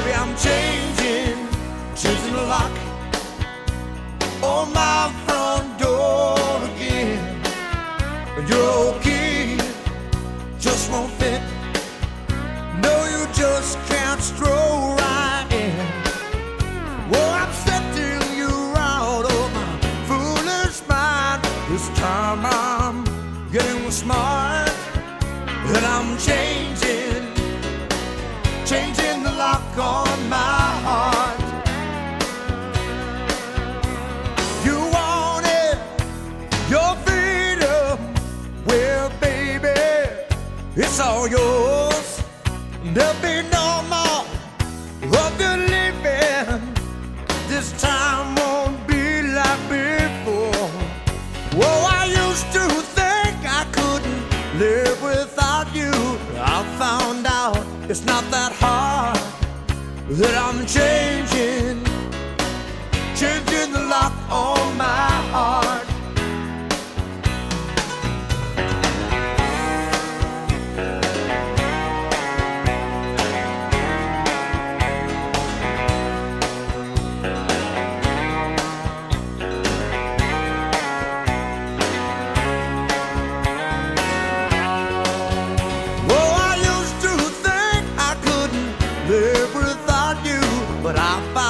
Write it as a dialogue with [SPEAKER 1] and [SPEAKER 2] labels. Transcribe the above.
[SPEAKER 1] Baby, I'm changing the lock on my front door again. Your key just won't fit. No, you just can't stroll right in. Well, I'm setting you out of my foolish mind. This time I'm getting smart, and I'm changing the lock on my heart. You wanted your freedom, well, baby, it's all yours. There'll be no more of the living. This time won't be like before. Whoa, I used to think I couldn't live without you. I found out it's not that hard. That I'm changing the lock on my heart. But I